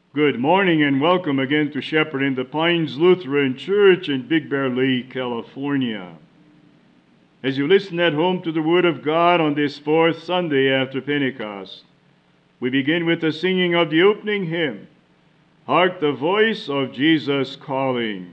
Good morning and welcome again to Shepherd in the Pines Lutheran Church in Big Bear Lake, California. As you listen at home to the Word of God on this fourth Sunday after Pentecost, we begin with the singing of the opening hymn, Hark the Voice of Jesus Calling.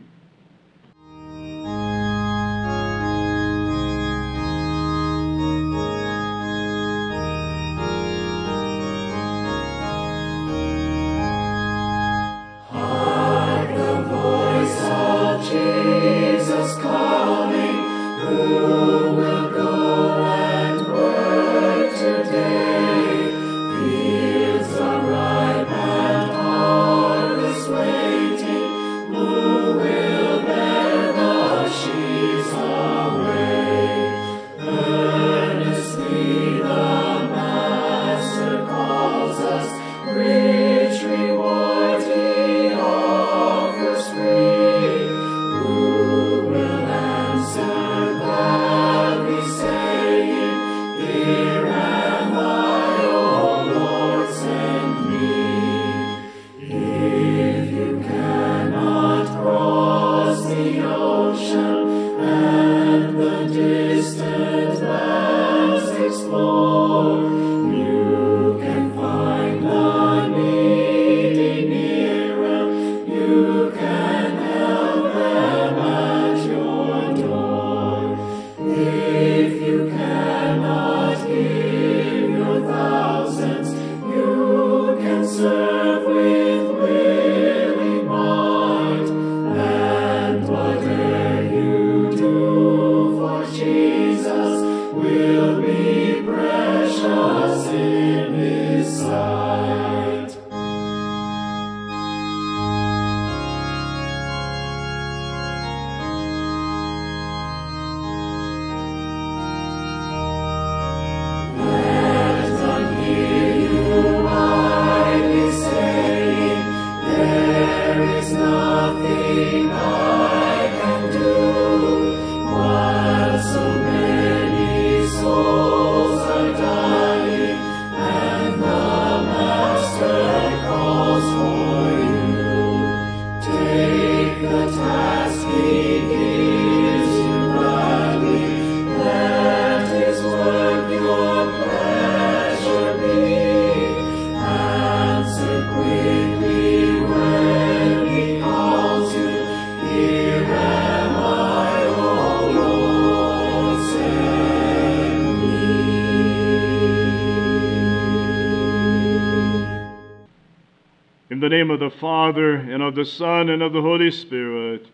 In the name of the Father, and of the Son, and of the Holy Spirit.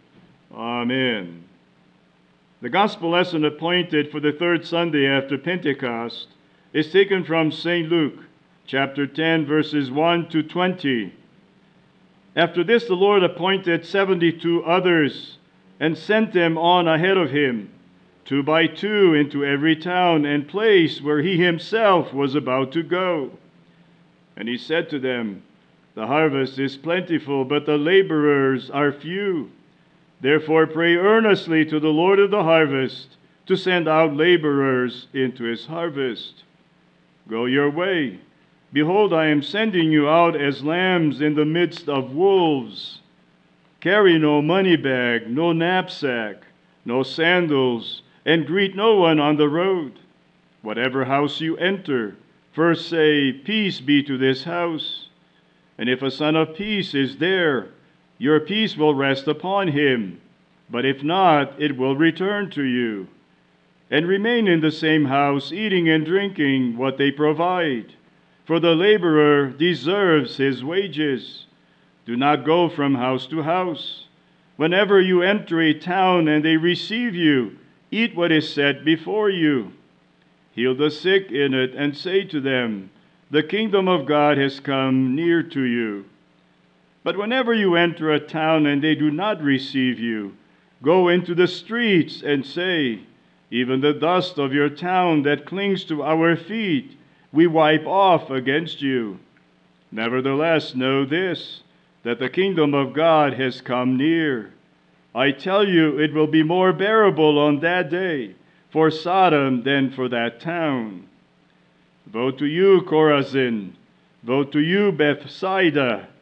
Amen. The Gospel lesson appointed for the third Sunday after Pentecost is taken from St. Luke, chapter 10, verses 1 to 20. After this, the Lord appointed 72 others, and sent them on ahead of him, 2 by 2, into every town and place where he himself was about to go. And he said to them, "The harvest is plentiful, but the laborers are few. Therefore pray earnestly to the Lord of the harvest to send out laborers into his harvest. Go your way. Behold, I am sending you out as lambs in the midst of wolves. Carry no money bag, no knapsack, no sandals, and greet no one on the road. Whatever house you enter, first say, 'Peace be to this house.' And if a son of peace is there, your peace will rest upon him. But if not, it will return to you. And remain in the same house, eating and drinking what they provide. For the laborer deserves his wages. Do not go from house to house. Whenever you enter a town and they receive you, eat what is set before you. Heal the sick in it and say to them, 'The kingdom of God has come near to you.' But whenever you enter a town and they do not receive you, go into the streets and say, 'Even the dust of your town that clings to our feet, we wipe off against you.' Nevertheless, know this, that the kingdom of God has come near. I tell you, it will be more bearable on that day for Sodom than for that town. Woe to you, Chorazin! Woe to you, Bethsaida!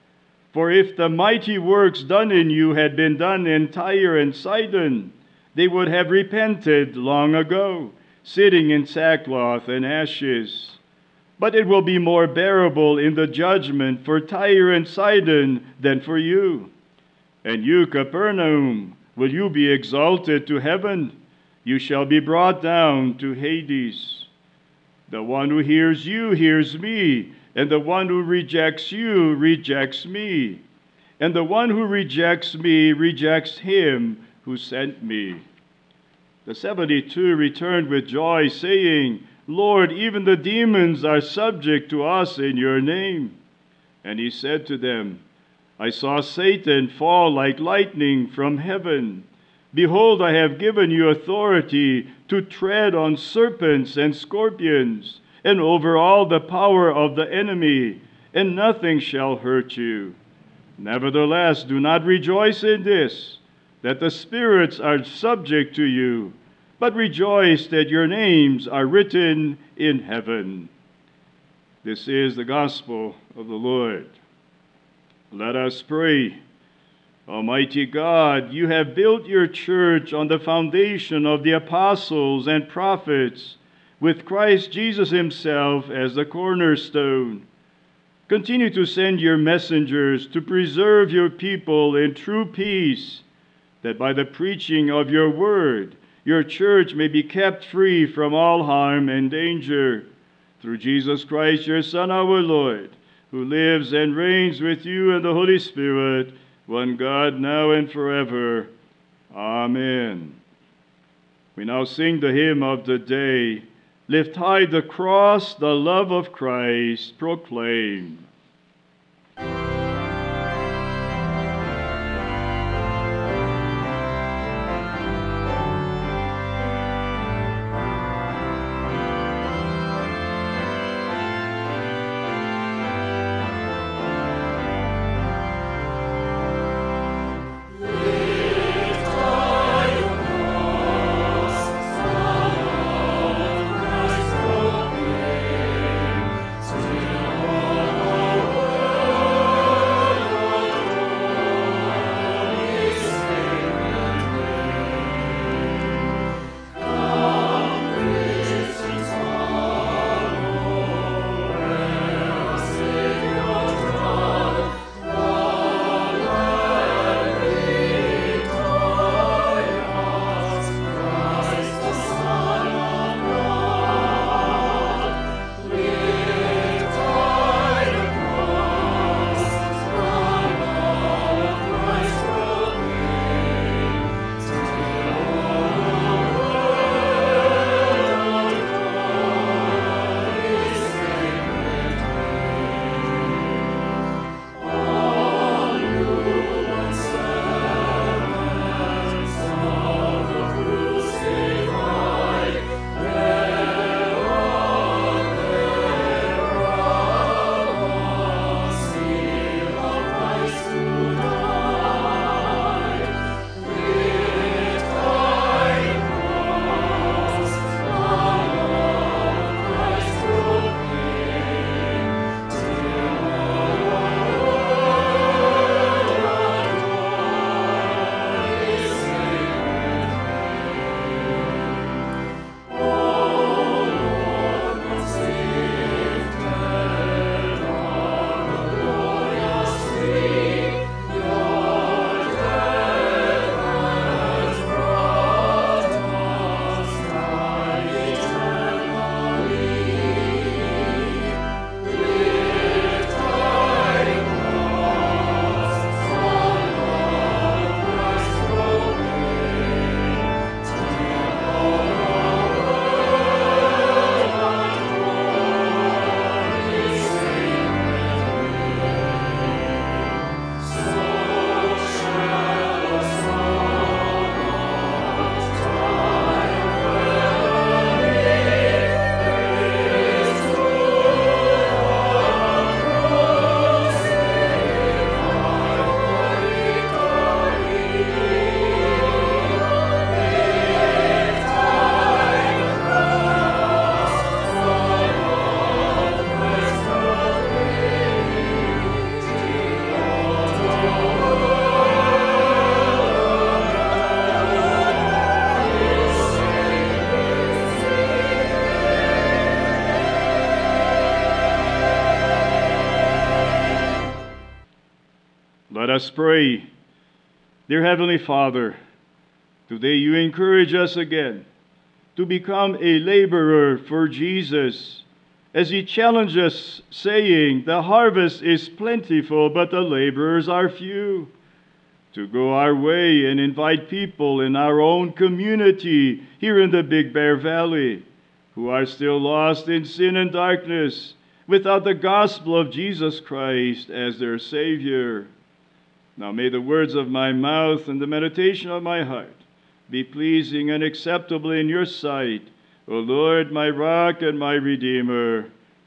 For if the mighty works done in you had been done in Tyre and Sidon, they would have repented long ago, sitting in sackcloth and ashes. But it will be more bearable in the judgment for Tyre and Sidon than for you. And you, Capernaum, will you be exalted to heaven? You shall be brought down to Hades. The one who hears you hears me, and the one who rejects you rejects me. And the one who rejects me rejects him who sent me. The 72 returned with joy, saying, Lord, even the demons are subject to us in your name. And he said to them, I saw Satan fall like lightning from heaven. Behold, I have given you authority to tread on serpents and scorpions, and over all the power of the enemy, and nothing shall hurt you. Nevertheless, do not rejoice in this, that the spirits are subject to you, but rejoice that your names are written in heaven. This is the gospel of the Lord. Let us pray. Almighty God, you have built your church on the foundation of the apostles and prophets, with Christ Jesus himself as the cornerstone. Continue to send your messengers to preserve your people in true peace, that by the preaching of your word, your church may be kept free from all harm and danger. Through Jesus Christ, your Son, our Lord, who lives and reigns with you and the Holy Spirit, one God, now and forever. Amen. We now sing the hymn of the day, Lift high the cross, the love of Christ proclaim. Let us pray. Dear Heavenly Father, today you encourage us again to become a laborer for Jesus, as he challenges us, saying, the harvest is plentiful, but the laborers are few. To go our way and invite people in our own community here in the Big Bear Valley who are still lost in sin and darkness, without the gospel of Jesus Christ as their Savior. Now may the words of my mouth and the meditation of my heart be pleasing and acceptable in your sight, O Lord, my rock and my redeemer.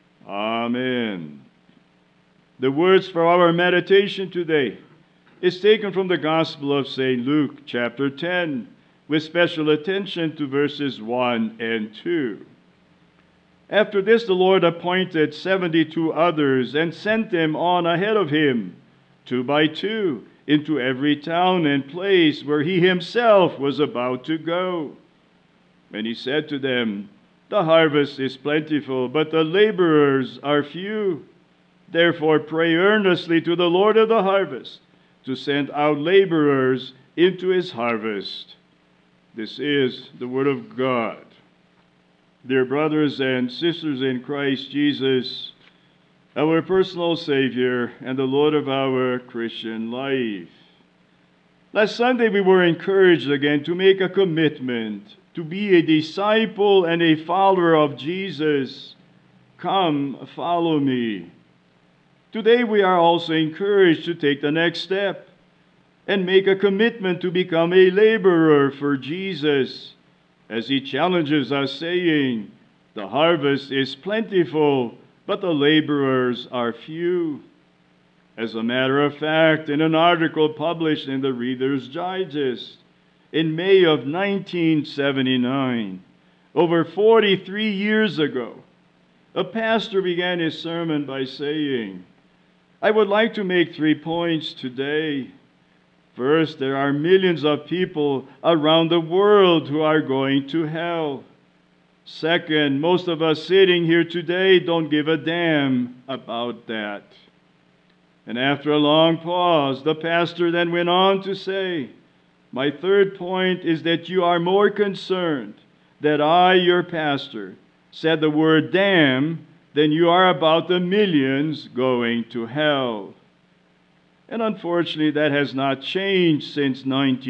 Amen. The words for our meditation today is taken from the Gospel of St. Luke, chapter 10, with special attention to verses 1 and 2. After this, the Lord appointed 72 others and sent them on ahead of him, 2 by 2, into every town and place where he himself was about to go. And he said to them, the harvest is plentiful, but the laborers are few. Therefore pray earnestly to the Lord of the harvest to send out laborers into his harvest. This is the word of God. Dear brothers and sisters in Christ Jesus, our personal Savior and the Lord of our Christian life. Last Sunday we were encouraged again to make a commitment to be a disciple and a follower of Jesus. Come, follow me. Today we are also encouraged to take the next step and make a commitment to become a laborer for Jesus, as he challenges us, saying, the harvest is plentiful, but the laborers are few. As a matter of fact, in an article published in the Reader's Digest in May of 1979, over 43 years ago, a pastor began his sermon by saying, I would like to make 3 points today. First, there are millions of people around the world who are going to hell. Second, most of us sitting here today don't give a damn about that. And after a long pause, the pastor then went on to say, my third point is that you are more concerned that I, your pastor, said the word damn than you are about the millions going to hell. And unfortunately, that has not changed since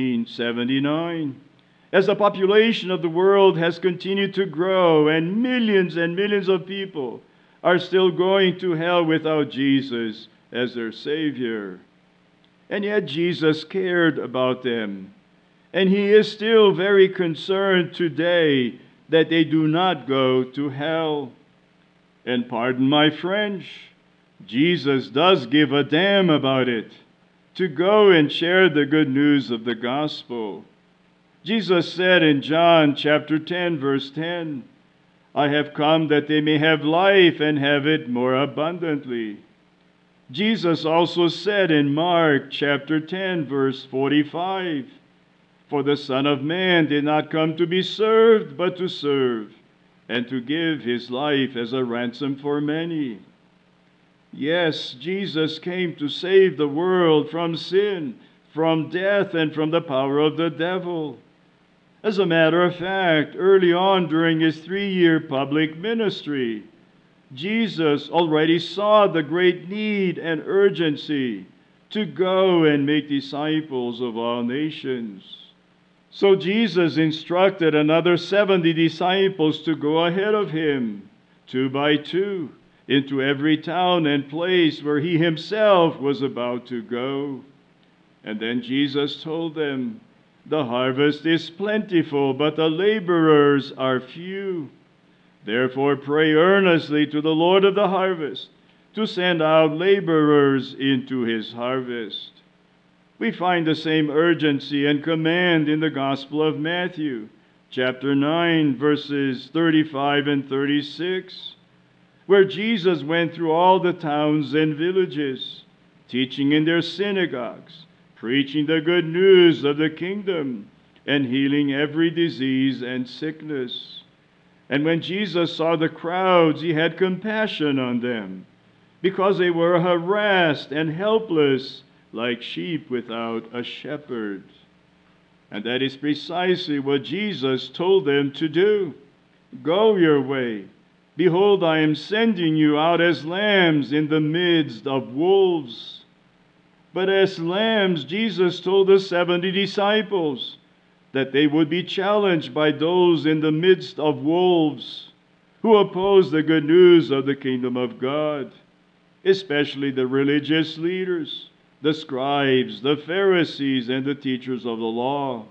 1979. As the population of the world has continued to grow and millions of people are still going to hell without Jesus as their Savior. And yet Jesus cared about them. And he is still very concerned today that they do not go to hell. And pardon my French, Jesus does give a damn about it, to go and share the good news of the gospel. Jesus said in John chapter 10, verse 10, I have come that they may have life and have it more abundantly. Jesus also said in Mark chapter 10, verse 45, for the Son of Man did not come to be served, but to serve, and to give his life as a ransom for many. Yes, Jesus came to save the world from sin, from death, and from the power of the devil. As a matter of fact, early on during his 3-year public ministry, Jesus already saw the great need and urgency to go and make disciples of all nations. So Jesus instructed another 70 disciples to go ahead of him, 2 by 2, into every town and place where he himself was about to go. And then Jesus told them, the harvest is plentiful, but the laborers are few. Therefore pray earnestly to the Lord of the harvest to send out laborers into his harvest. We find the same urgency and command in the Gospel of Matthew, chapter 9, verses 35 and 36, where Jesus went through all the towns and villages, teaching in their synagogues, preaching the good news of the kingdom, and healing every disease and sickness. And when Jesus saw the crowds, he had compassion on them, because they were harassed and helpless like sheep without a shepherd. And that is precisely what Jesus told them to do. Go your way. Behold, I am sending you out as lambs in the midst of wolves. But as lambs, Jesus told the 70 disciples that they would be challenged by those in the midst of wolves who oppose the good news of the kingdom of God, especially the religious leaders, the scribes, the Pharisees, and the teachers of the law.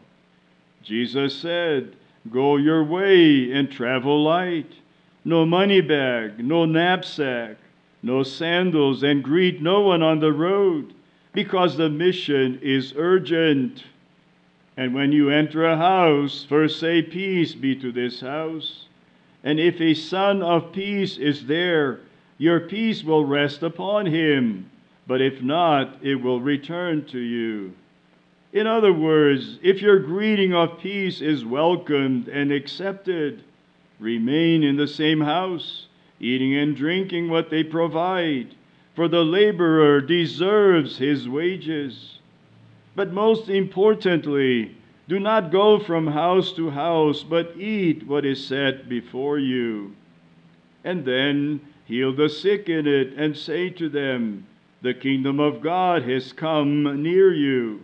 Jesus said, go your way and travel light. No money bag, no knapsack, no sandals, and greet no one on the road, because the mission is urgent. And when you enter a house, first say, peace be to this house. And if a son of peace is there, your peace will rest upon him. But if not, it will return to you. In other words, if your greeting of peace is welcomed and accepted, remain in the same house, eating and drinking what they provide, for the laborer deserves his wages. But most importantly, do not go from house to house, but eat what is set before you. And then heal the sick in it, and say to them, the kingdom of God has come near you.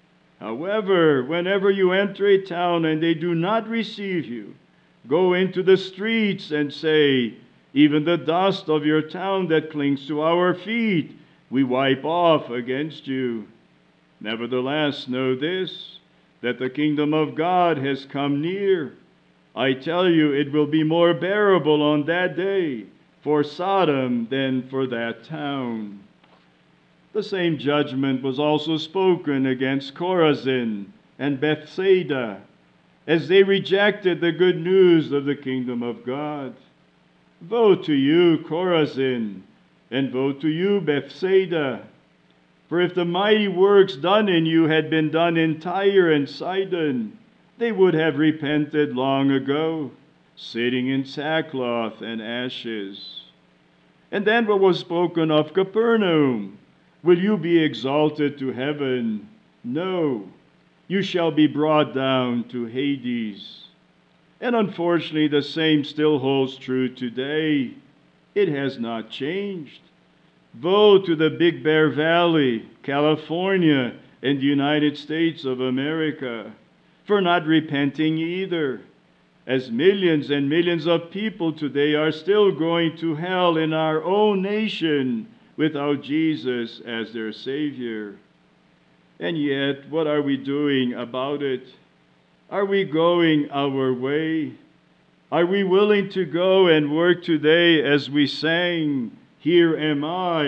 However, whenever you enter a town and they do not receive you, go into the streets and say, even the dust of your town that clings to our feet, we wipe off against you. Nevertheless, know this, that the kingdom of God has come near. I tell you, it will be more bearable on that day for Sodom than for that town. The same judgment was also spoken against Chorazin and Bethsaida, as they rejected the good news of the kingdom of God. Woe to you, Chorazin, and woe to you, Bethsaida! For if the mighty works done in you had been done in Tyre and Sidon, they would have repented long ago, sitting in sackcloth and ashes. And then what was spoken of Capernaum? Will you be exalted to heaven? No, you shall be brought down to Hades. And unfortunately, the same still holds true today. It has not changed. Woe to the Big Bear Valley, California, and the United States of America for not repenting either, as millions and millions of people today are still going to hell in our own nation without Jesus as their Savior. And yet, what are we doing about it? Are we going our way? Are we willing to go and work today as we sang, here am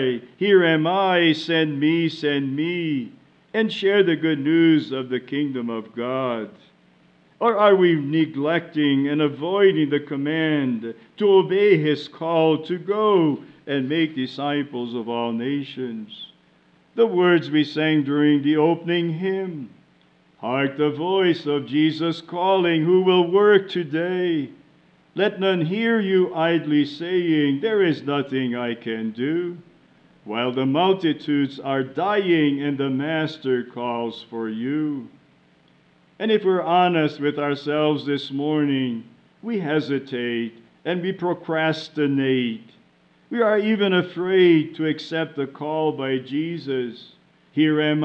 I, send me, and share the good news of the kingdom of God? Or are we neglecting and avoiding the command to obey His call to go and make disciples of all nations? The words we sang during the opening hymn, hark the voice of Jesus calling, who will work today. Let none hear you idly saying, there is nothing I can do, while the multitudes are dying and the Master calls for you. And if we're honest with ourselves this morning, we hesitate and we procrastinate. We are even afraid to accept the call by Jesus. Here am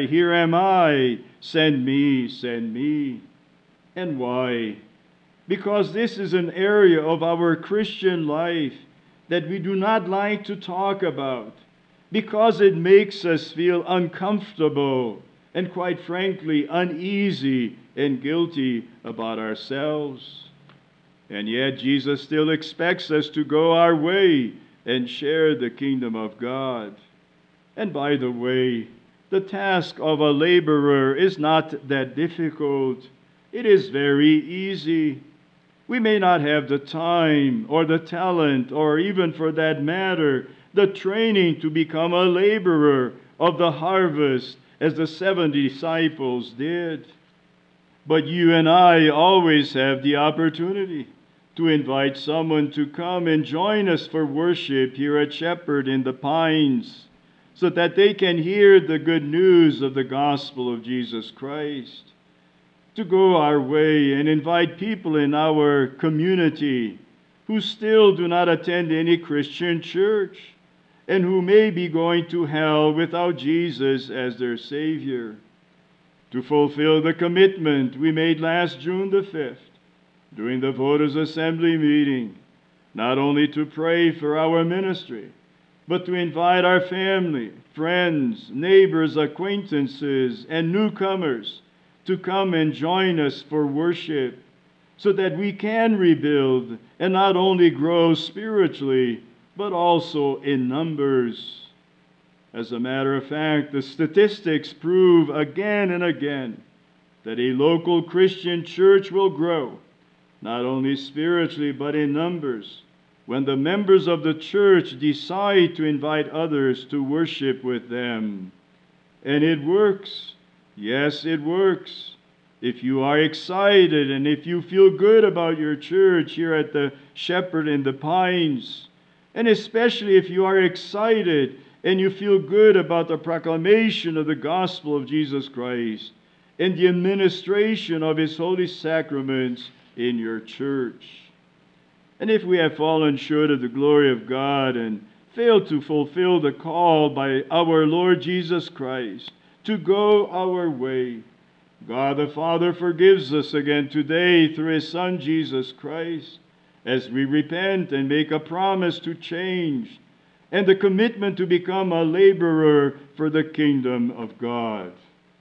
I, send me. And why? Because this is an area of our Christian life that we do not like to talk about, because it makes us feel uncomfortable and, quite frankly, uneasy and guilty about ourselves. And yet Jesus still expects us to go our way and share the kingdom of God. And by the way, the task of a laborer is not that difficult. It is very easy. We may not have the time or the talent, or even for that matter, the training to become a laborer of the harvest as the 70 disciples did. But you and I always have the opportunity to invite someone to come and join us for worship here at Shepherd in the Pines. so that they can hear the good news of the gospel of Jesus Christ. To go our way and invite people in our community who still do not attend any Christian church and who may be going to hell without Jesus as their Savior. To fulfill the commitment we made last June the 5th during the Voters' Assembly meeting, not only to pray for our ministry, but to invite our family, friends, neighbors, acquaintances, and newcomers to come and join us for worship, so that we can rebuild and not only grow spiritually, but also in numbers. As a matter of fact, the statistics prove again and again that a local Christian church will grow, not only spiritually, but in numbers, when the members of the church decide to invite others to worship with them. And it works. Yes, it works. If you are excited and if you feel good about your church here at the Shepherd in the Pines, and especially if you are excited and you feel good about the proclamation of the gospel of Jesus Christ and the administration of His holy sacraments in your church. And if we have fallen short of the glory of God and failed to fulfill the call by our Lord Jesus Christ to go our way, God the Father forgives us again today through His Son Jesus Christ, as we repent and make a promise to change and the commitment to become a laborer for the kingdom of God.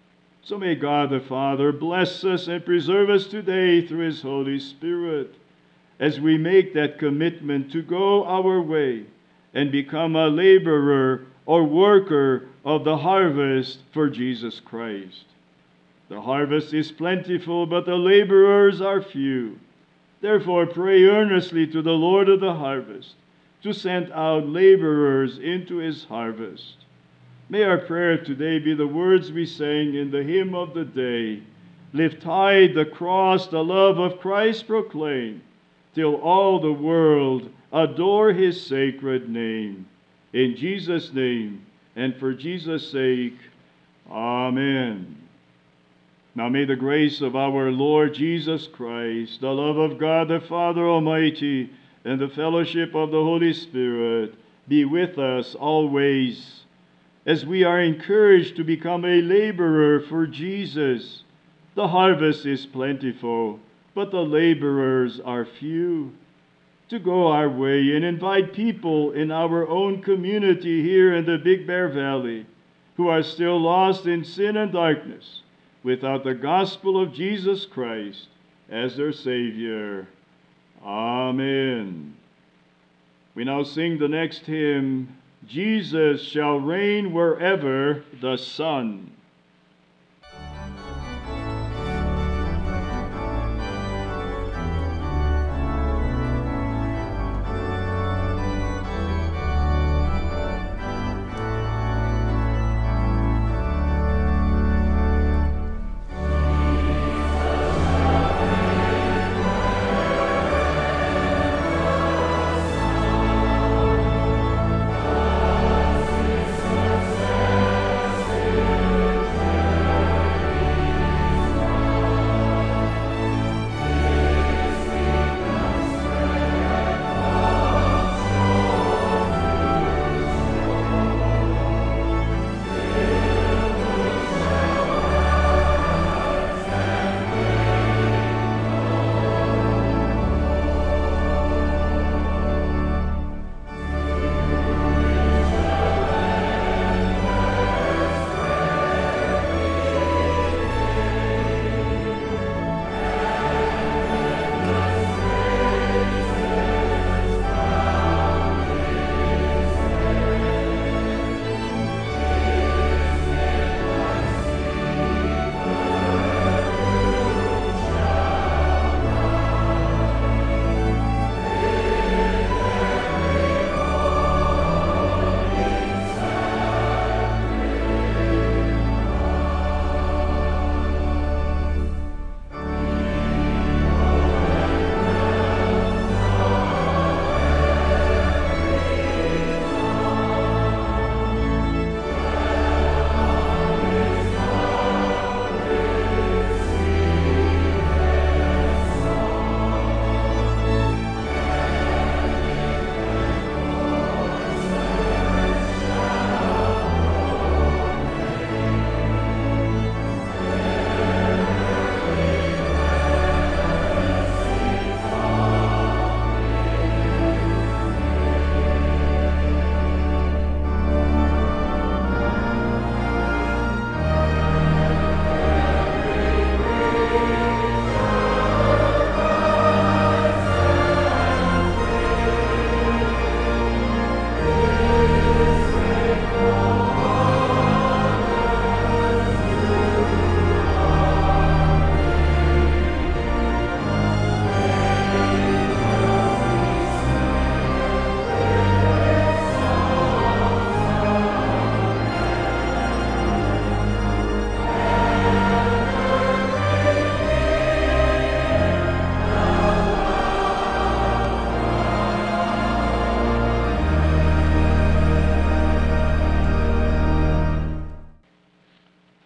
So may God the Father bless us and preserve us today through His Holy Spirit, as we make that commitment to go our way and become a laborer or worker of the harvest for Jesus Christ. The harvest is plentiful, but the laborers are few. Therefore, pray earnestly to the Lord of the harvest to send out laborers into His harvest. May our prayer today be the words we sang in the hymn of the day. Lift high the cross, the love of Christ proclaim, till all the world adore His sacred name. In Jesus' name, and for Jesus' sake, Amen. Now may the grace of our Lord Jesus Christ, the love of God the Father Almighty, and the fellowship of the Holy Spirit be with us always, as we are encouraged to become a laborer for Jesus. The harvest is plentiful, but the laborers are few. To go our way and invite people in our own community here in the Big Bear Valley who are still lost in sin and darkness, without the gospel of Jesus Christ as their Savior. Amen. We now sing the next hymn, Jesus Shall Reign Wherever the Sun.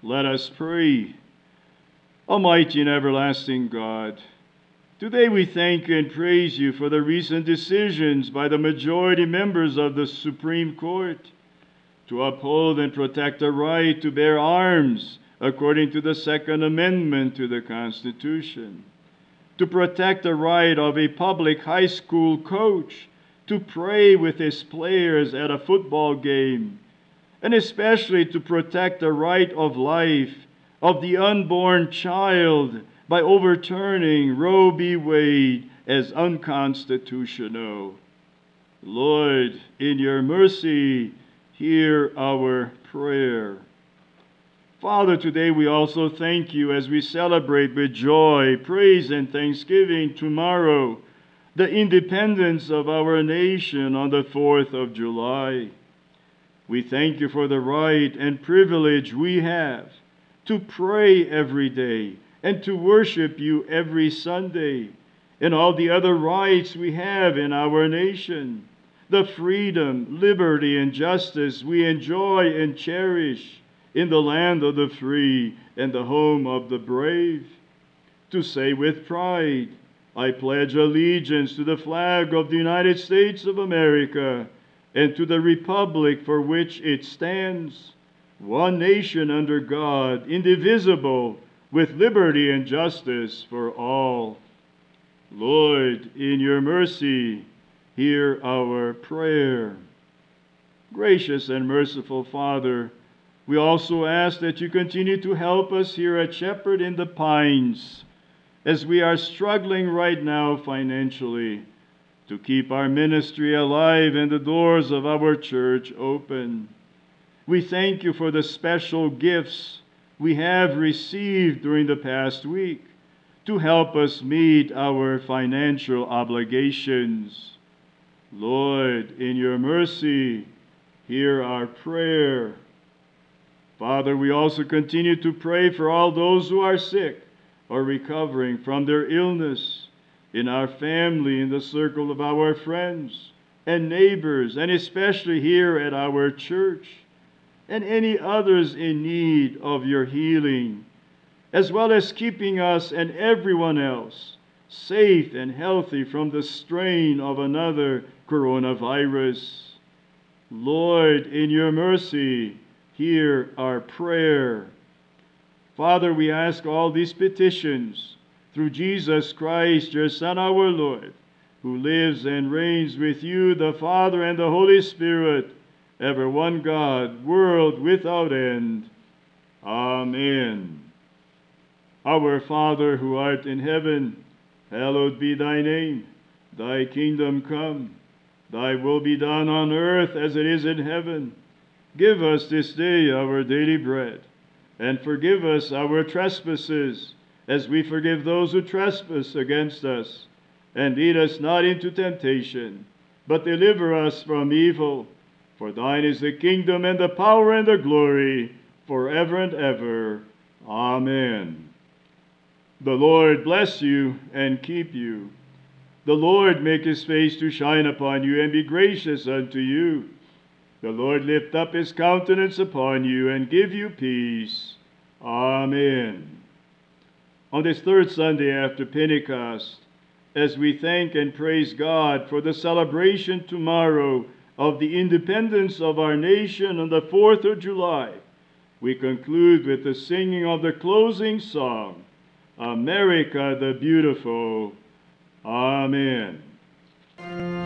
Let us pray. Almighty and everlasting God, today we thank and praise you for the recent decisions by the majority members of the Supreme Court to uphold and protect the right to bear arms according to the Second Amendment to the Constitution, to protect the right of a public high school coach to pray with his players at a football game, and especially to protect the right of life of the unborn child by overturning Roe v. Wade as unconstitutional. Lord, in your mercy, hear our prayer. Father, today we also thank you as we celebrate with joy, praise, and thanksgiving tomorrow the independence of our nation on the 4th of July. We thank you for the right and privilege we have to pray every day and to worship you every Sunday, and all the other rights we have in our nation, the freedom, liberty, and justice we enjoy and cherish in the land of the free and the home of the brave. To say with pride, I pledge allegiance to the flag of the United States of America and to the republic for which it stands, one nation under God, indivisible, with liberty and justice for all. Lord, in your mercy, hear our prayer. Gracious and merciful Father, we also ask that you continue to help us here at Shepherd in the Pines as we are struggling right now financially to keep our ministry alive and the doors of our church open. We thank you for the special gifts we have received during the past week to help us meet our financial obligations. Lord, in your mercy, hear our prayer. Father, we also continue to pray for all those who are sick or recovering from their illness in our family, in the circle of our friends and neighbors, and especially here at our church, and any others in need of your healing, as well as keeping us and everyone else safe and healthy from the strain of another coronavirus. Lord, in your mercy, hear our prayer. Father, we ask all these petitions through Jesus Christ, your Son, our Lord, who lives and reigns with you, the Father and the Holy Spirit, ever one God, world without end. Amen. Our Father, who art in heaven, hallowed be thy name. Thy kingdom come. Thy will be done on earth as it is in heaven. Give us this day our daily bread, and forgive us our trespasses, as we forgive those who trespass against us. And lead us not into temptation, but deliver us from evil. For thine is the kingdom and the power and the glory, forever and ever. Amen. The Lord bless you and keep you. The Lord make his face to shine upon you and be gracious unto you. The Lord lift up his countenance upon you and give you peace. Amen. On this third Sunday after Pentecost, as we thank and praise God for the celebration tomorrow of the independence of our nation on the 4th of July, we conclude with the singing of the closing song, America the Beautiful. Amen.